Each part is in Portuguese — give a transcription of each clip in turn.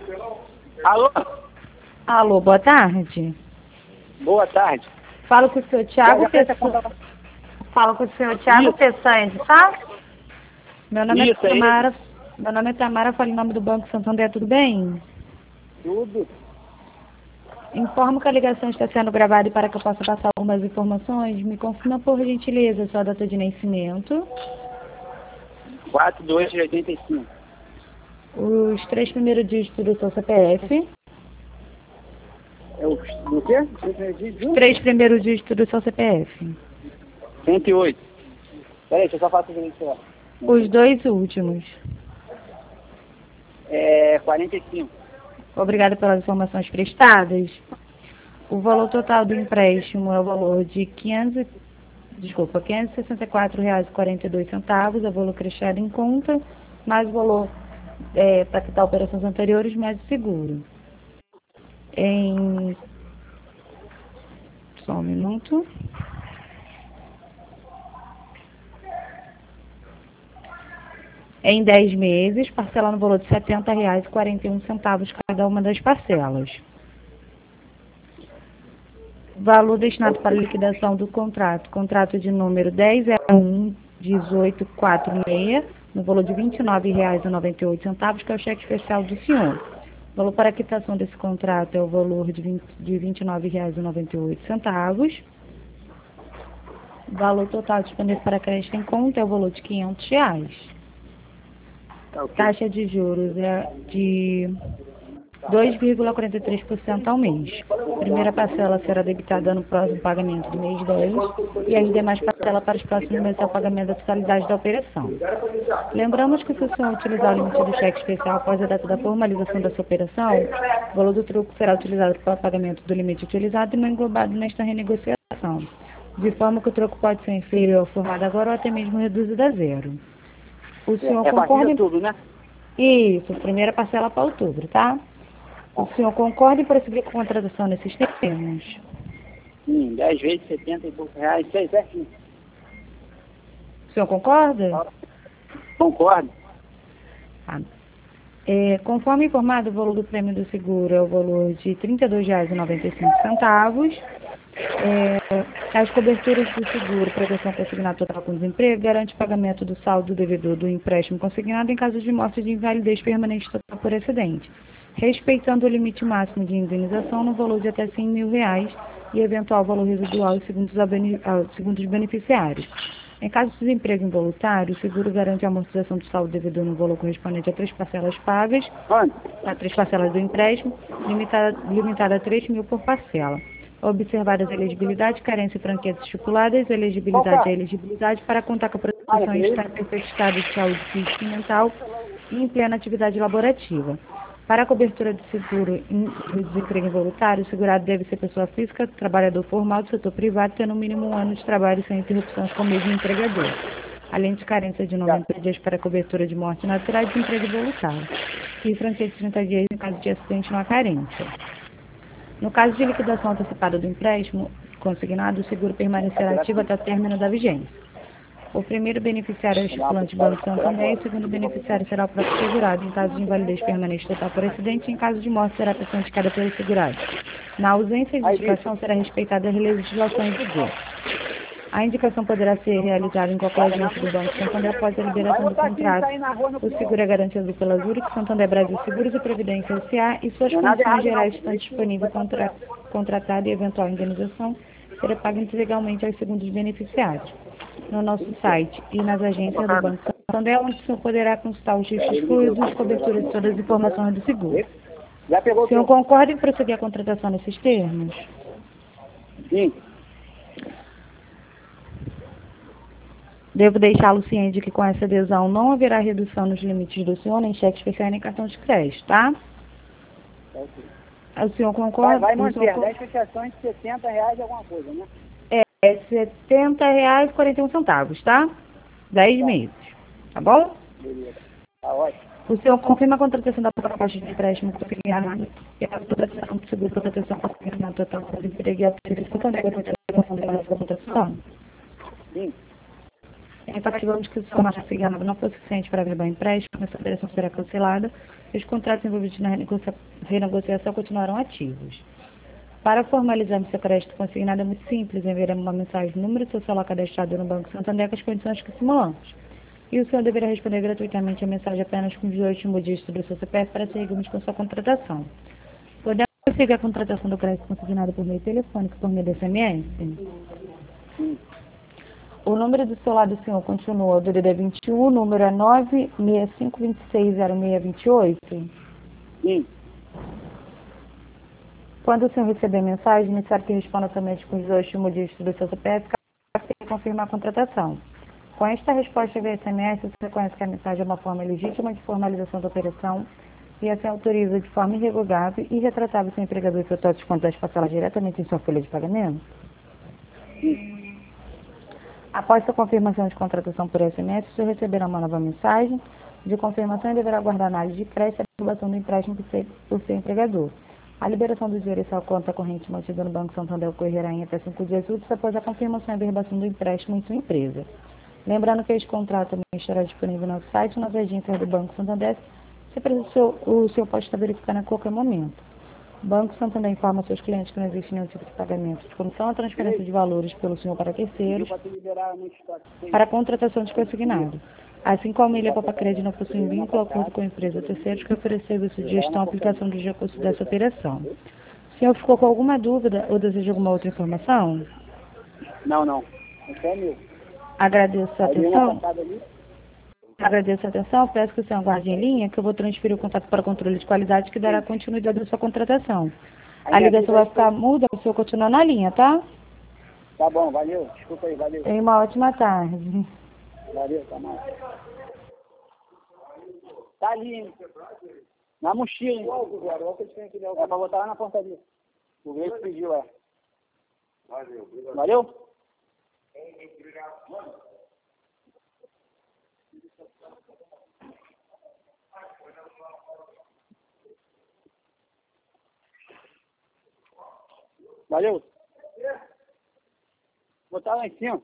Alô? Alô, boa tarde. Boa tarde. Falo com o senhor Thiago Peçanha. Falo com o senhor Thiago Peçanha, tá? Meu nome é Tamara. Meu nome é Tamara, falo em nome do Banco Santander, tudo bem? Tudo. Informo que a ligação está sendo gravada e para que eu possa passar algumas informações, me confirma por gentileza sua data de nascimento. 4/2/85. Os 3 primeiros dígitos do seu CPF. É o do quê? Os 3 primeiros dígitos do seu CPF. 108. Peraí, deixa eu só fazer isso lá. Os 2 últimos. 45. Obrigada pelas informações prestadas. O valor total do empréstimo é o valor de R$ 564,42, é o valor crescido em conta, mais o valor para quitar operações anteriores, mais o seguro. Só um minuto. Em 10 meses, parcela no valor de R$ 70,41 cada uma das parcelas. Valor destinado para liquidação do contrato. Contrato de número 10.01.1846, no valor de R$ 29,98, que é o cheque especial do senhor. O valor para a quitação desse contrato é o valor de R$ 29,98. O valor total disponível para crédito em conta é o valor de R$ 500. Taxa de juros é de 2,43% ao mês. A primeira parcela será debitada no próximo pagamento do mês 10 e as demais parcelas para os próximos meses ao pagamento da totalidade da operação. Lembramos que se o senhor utilizar o limite do cheque especial após a data da formalização dessa operação, o valor do troco será utilizado para o pagamento do limite utilizado e não englobado nesta renegociação, de forma que o troco pode ser inferior ao formado agora ou até mesmo reduzido a zero. O senhor concorda? Tudo, né? Isso, primeira parcela para outubro, tá? O senhor concorda em prosseguir com a contratação nesses termos? Sim, 10 vezes 70 e poucos reais, sei certinho. O senhor concorda? Concordo. Conforme informado, o valor do prêmio do seguro é o valor de R$ 32,95. As coberturas do seguro, proteção consignada total com desemprego, garante o pagamento do saldo devedor do empréstimo consignado em caso de morte de invalidez permanente total por acidente, respeitando o limite máximo de indenização no valor de até R$ 100 mil e eventual valor residual segundo os beneficiários. Em caso de desemprego involuntário, o seguro garante a amortização do saldo devedor no valor correspondente a 3 parcelas pagas, a 3 parcelas do empréstimo, limitada a 3 mil por parcela. Observadas a elegibilidade, carência e franquezas estipuladas, elegibilidade e elegibilidade para contar com a proteção e estar em perfeito estado de saúde física e mental e em plena atividade laborativa. Para a cobertura de seguro do desemprego involuntário, o segurado deve ser pessoa física, trabalhador formal do setor privado, tendo no mínimo 1 ano de trabalho sem interrupções com o mesmo empregador, além de carência de 90 dias para a cobertura de morte natural e desemprego voluntário, e franquia de 30 dias em caso de acidente não há carência. No caso de liquidação antecipada do empréstimo consignado, o seguro permanecerá ativo até o término da vigência. O primeiro beneficiário é o estipulante Banco Santander e o segundo beneficiário será o próprio segurado, em caso de invalidez permanente total por acidente, e em caso de morte será a pessoa indicada pelo segurado. Na ausência de indicação, será respeitada a legislação em vigor. A indicação poderá ser realizada em qualquer agência do Banco Santander após a liberação do contrato. O seguro é garantido pela Zurich, Santander Brasil Seguros e Previdência S.A. e suas condições gerais estão disponíveis contratada e eventual indenização será paga integralmente aos segundos beneficiários. No nosso site e nas agências do Banco Santander, onde o senhor poderá consultar os riscos fluidos, coberturas e todas as informações do seguro. O senhor concorda em prosseguir a contratação nesses termos? Sim. Devo deixá-lo ciente de que com essa adesão não haverá redução nos limites do senhor, nem cheque especial, nem cartão de crédito, tá? O senhor concorda? Vai manter 10 fechações de R$ 60 alguma coisa, né? É R$ 70,41, tá? 10 meses, tá bom? Beleza. Tá ótimo. O senhor confirma a contratação da proposta de empréstimo consignado e a contratação do seguro de proteção consignado total para desemprego e a previsão da contratação da contratação? Sim. Enfatizamos que se o marco consignado não for suficiente para averbar o empréstimo, essa operação será cancelada e os contratos envolvidos na renegociação continuarão ativos. Para formalizarmos seu crédito consignado é muito simples, enviaremos uma mensagem no número do seu celular cadastrado no Banco Santander com as condições que simulamos. E o senhor deverá responder gratuitamente a mensagem apenas com os 2 últimos dígitos do seu CPF para seguirmos com sua contratação. Podemos seguir a contratação do crédito consignado por meio telefônico, por meio de SMS? Sim. O número do celular do senhor continua o DDD 21, o número é 965260628? Sim. Quando o senhor receber a mensagem, é necessário que responda somente com os 2 últimos dígitos do seu CPF para confirmar a contratação. Com esta resposta via SMS, você reconhece que a mensagem é uma forma legítima de formalização da operação e assim autoriza de forma irrevogável e retratável seu empregador e seu total desconto das parcelas diretamente em sua folha de pagamento? Sim. Após sua confirmação de contratação por SMS, o senhor receberá uma nova mensagem de confirmação e deverá aguardar análise de crédito e a aprovação do empréstimo por seu empregador. A liberação do dinheiro em sua conta corrente mantida no Banco Santander ocorrerá em até 5 dias úteis após a confirmação e averbação do empréstimo em sua empresa. Lembrando que este contrato também estará disponível no site e nas agências do Banco Santander, se o senhor pode estar verificando a qualquer momento. O Banco Santander informa seus clientes que não existe nenhum tipo de pagamento de comissão ou transferência de valores pelo senhor para terceiros para a contratação de consignado. Assim como a Ilha Papacred não possui vínculo ou acordo com a empresa terceiros que oferece serviço de gestão e aplicação de recursos dessa operação. O senhor ficou com alguma dúvida ou deseja alguma outra informação? Não. Isso é meu. Agradeço a atenção. Agradeço a atenção. Peço que o senhor aguarde em linha, que eu vou transferir o contato para o controle de qualidade que dará continuidade à sua contratação. A ligação vai ficar muda, o senhor continua na linha, tá? Tá bom, valeu. Desculpa aí, valeu. Tenha uma ótima tarde. Valeu, tá mais. Tá ali, hein? Na mochila, hein? É pra botar lá na portaria. O Gleito pediu, é. Valeu? Valeu? Botar lá em cima.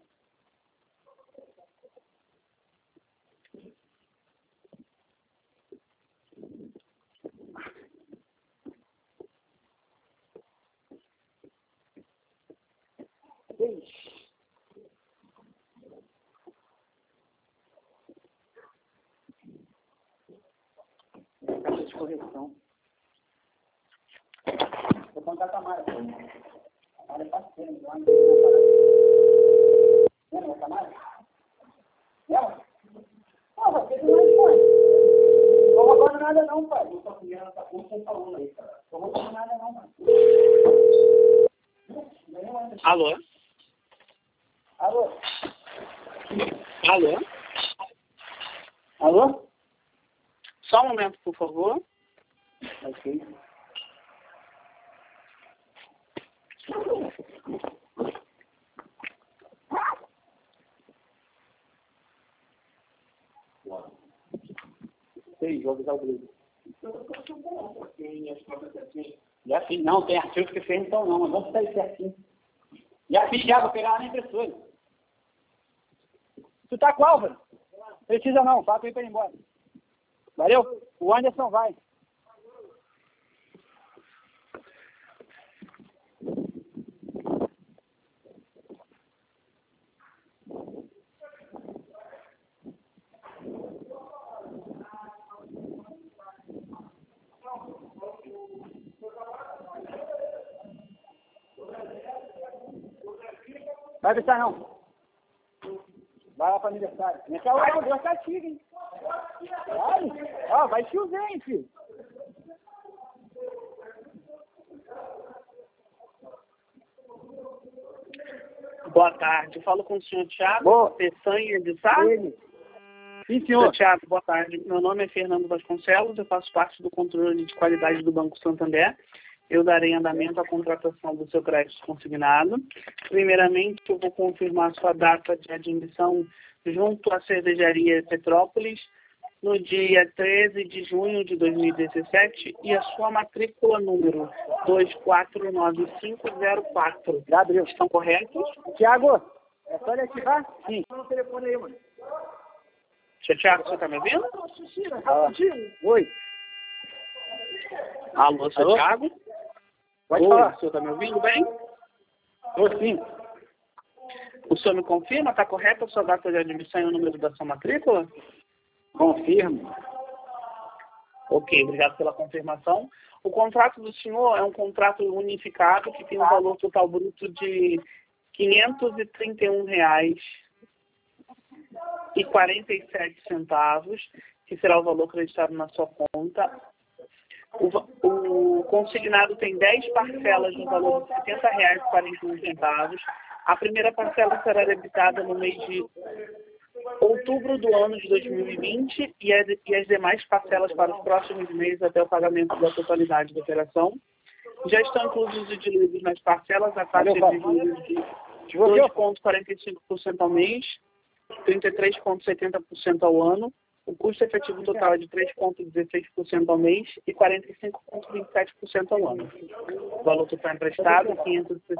Caixa de correção. Vou contar com a Mara. A Mara é parceira, lá no lembra da Mara? Lembra? Não, você não é de onde? Não vou roubando nada não, pai. Não tô comendo essa coisa, você falando aí, cara. Não vou roubando nada não, pai. Alô? Alô? Alô? Alô? Só um momento, por favor. Ok. Sei, vou avisar o Bruno. Já fiz, não, tem artigo que fez então não, mas vamos sair certinho. Já fiz, já, vou pegar lá na impressora. Tu tá qual, velho? Precisa não, fala pra ir embora. Valeu? O Anderson vai. Vai pensar não. Vai lá para aniversário. Nessa hora não, Deus castiga, hein? Vai. Ó, vai chover, hein, filho? Boa tarde. Falo com o senhor Thiago Peçanha de Sá. Ele. Sim, Senhor senhor. Thiago, boa tarde. Meu nome é Fernando Vasconcelos, eu faço parte do controle de qualidade do Banco Santander. Eu darei andamento à contratação do seu crédito consignado. Primeiramente, eu vou confirmar sua data de admissão junto à cervejaria Petrópolis no dia 13 de junho de 2017 e a sua matrícula número 249504. Gabriel. Estão corretos? Tiago, é só ele ativar? Sim. Fala no telefone aí, mano. Seu Thiago, você está me ouvindo? Oi. Alô, seu Thiago? Pode Oi, falar. o senhor está me ouvindo bem? Estou sim. O senhor me confirma, está correta a sua data de admissão e o número da sua matrícula? Confirmo. Ok, obrigado pela confirmação. O contrato do senhor é um contrato unificado que tem um valor total bruto de R$ 531,47, que será o valor acreditado na sua conta. O consignado tem 10 parcelas no valor de R$ 70,41. A primeira parcela será debitada no mês de outubro do ano de 2020 e as demais parcelas para os próximos meses até o pagamento da totalidade da operação. Já estão inclusos os diluídos nas parcelas a taxa de juros de 2,45% ao mês, 33,70% ao ano. O custo efetivo total é de 3,16% ao mês e 45,27% ao ano. O valor total emprestado é R$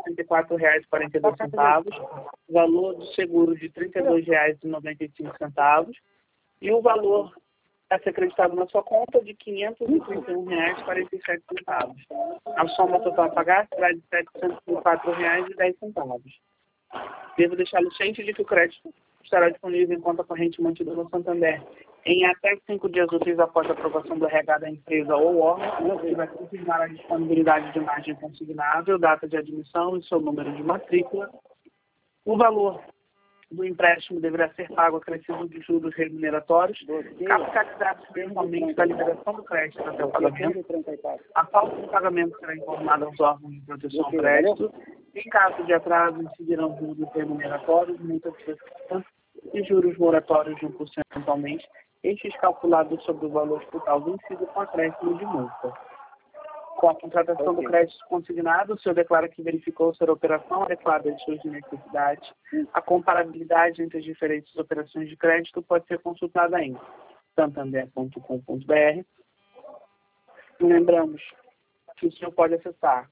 564,42. O valor do seguro de R$ 32,95. E o valor a ser acreditado na sua conta de R$ 531,47. A soma total a pagar será de R$ 704,10. Devo deixá-lo ciente de que o crédito estará disponível em conta corrente mantida no Santander em até 5 dias úteis após a aprovação do RH da empresa ou órgão, que vai confirmar a disponibilidade de margem consignável, data de admissão e seu número de matrícula. O valor do empréstimo deverá ser pago acrescido de juros remuneratórios, capitalizados mensalmente da liberação do crédito até o pagamento. A falta de pagamento será informada aos órgãos de proteção ao crédito. Em caso de atraso, incidirão juros remuneratórios, multa de 6% e juros moratórios de 1% ao mês, estes calculados sobre o valor total vencido com acréscimo de multa. Com a contratação do crédito consignado, o senhor declara que verificou ser a operação adequada às suas necessidades. A comparabilidade entre as diferentes operações de crédito pode ser consultada em santander.com.br. Lembramos que o senhor pode acessar.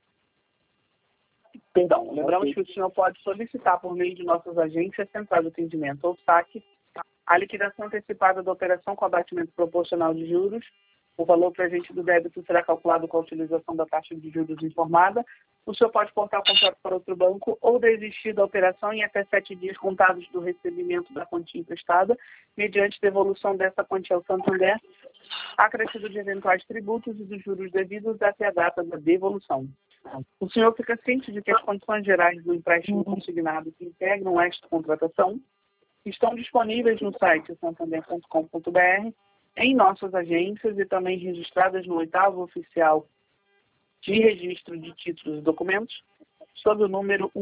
Lembramos que o senhor pode solicitar por meio de nossas agências centrais de atendimento ou SAC a liquidação antecipada da operação com abatimento proporcional de juros. O valor presente do débito será calculado com a utilização da taxa de juros informada. O senhor pode portar o contrato para outro banco ou desistir da operação em até 7 dias contados do recebimento da quantia emprestada, mediante devolução dessa quantia ao Santander, acrescido de eventuais tributos e dos juros devidos até a data da devolução. O senhor fica ciente de que as condições gerais do empréstimo consignado que integram esta contratação estão disponíveis no site santander.com.br, em nossas agências e também registradas no 8º Oficial de Registro de Títulos e Documentos, sob o número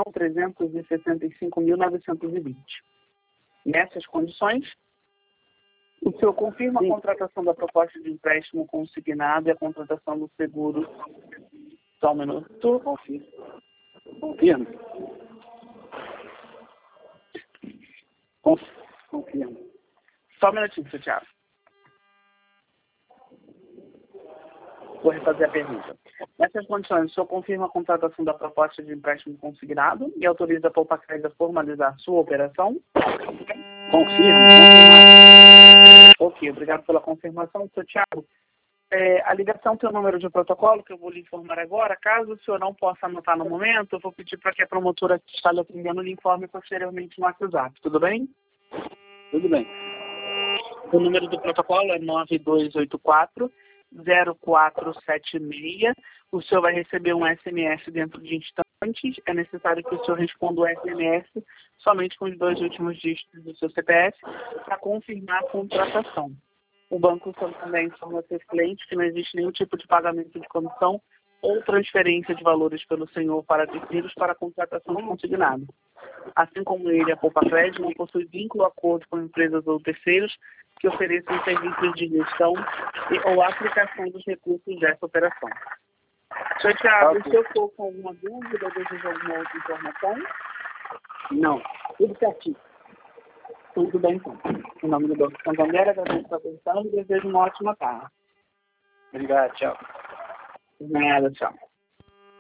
1.365.920. Nessas condições, o senhor confirma a contratação da proposta de empréstimo consignado e a contratação do seguro. Só um minuto. Confirmo. Confirmo. Só um minutinho, seu Thiago. Vou refazer a pergunta. Nessas condições, o senhor confirma a contratação da proposta de empréstimo consignado e autoriza a Poupa-Crédito a formalizar sua operação? Confirmo. Ok, obrigado pela confirmação, seu Thiago. A ligação tem o número de protocolo que eu vou lhe informar agora. Caso o senhor não possa anotar no momento, eu vou pedir para que a promotora que está lhe atendendo lhe informe posteriormente no WhatsApp. Tudo bem? Tudo bem. O número do protocolo é 9284-0476. O senhor vai receber um SMS dentro de instantes. É necessário que o senhor responda o SMS somente com os 2 últimos dígitos do seu CPF para confirmar a contratação. O Banco Santander informa a seus clientes que não existe nenhum tipo de pagamento de comissão ou transferência de valores pelo senhor para terceiros para a contratação de consignado. Assim como ele, a Poupa-Crédito não possui vínculo ou acordo com empresas ou terceiros que ofereçam serviços de gestão ou aplicação dos recursos dessa operação. Senhor Thiago, se eu for com alguma dúvida ou desejo alguma outra informação? Não. Tudo certinho. Tudo bem, então. Em nome do Banco Santander, agradeço a atenção e desejo uma ótima tarde. Obrigado, tchau. De nada, tchau.